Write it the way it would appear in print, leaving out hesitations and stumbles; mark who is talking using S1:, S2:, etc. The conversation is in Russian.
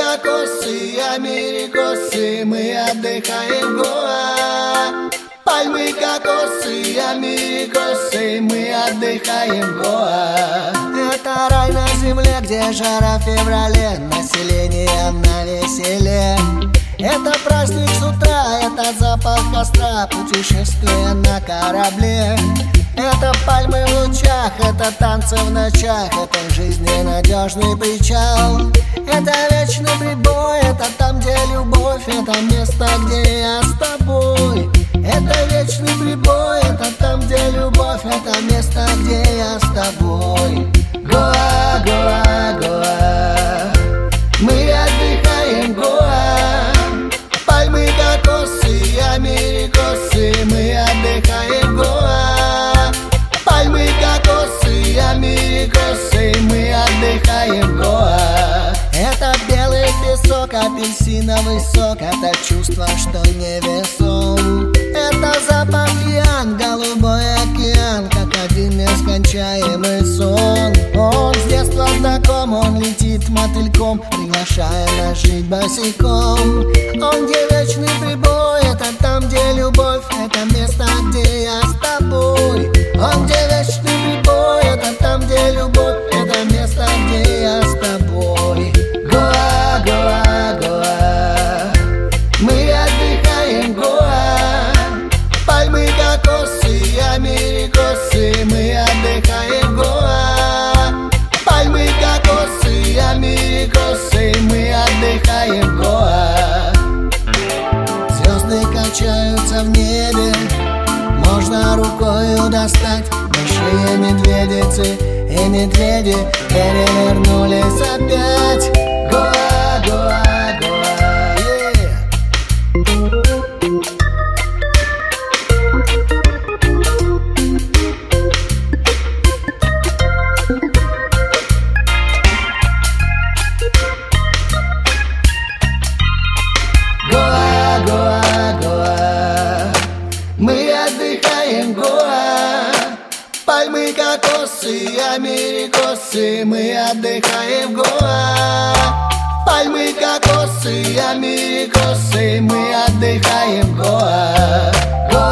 S1: кокосы, америкосы, мы отдыхаем в Гоа. Пальмы, кокосы, америкосы, мы отдыхаем в Гоа. Это рай на земле, где жара в феврале, население на веселе. Это праздник с утра, это запах костра, путешествие на корабле. Это пальмы в лучах, это танцы в ночах, это жизненадежный причал. Это вечный прибой, это там, где любовь, это место, где я с тобой. Это вечный прибой, это там, где любовь, это место, где я с тобой. Гоа, Гоа, Гоа, мы отдыхаем в Гоа. Пальмы, кокосы, америкосы, мы отдыхаем в Гоа. Пальмы, кокосы, америкосы, мы отдыхаем в Гоа. Это белый песок, апельсиновый сок, это чувство, что не весом. Это запах пьян, голубой океан, как один нескончаемый сон. Он с детства знаком, он летит мотыльком, приглашая нас жить босиком. Он где вечный прибой, это там, где любовь, это место, где я с тобой. Он где вечный прибой, это там, где любовь, это место, где я с тобой. Гоа, Гоа, Гоа, мы отдыхаем в Гоа. Пальмы, кокосы, америкосы, мы отдыхаем в Гоа. Пальмы, кокосы, америкосы, мы отдыхаем в Гоа. Звезды качаются в небе, можно рукою достать. Большие медведицы и медведи перевернулись опять. Гоа, Гоа, Гоа, yeah. Гоа, Гоа, Гоа, мы отдыхаем в Гоа. Пальмы, кокосы, америкосы, мы отдыхаем в Гоа. Пальмы, кокосы, америкосы, мы отдыхаем в Гоа.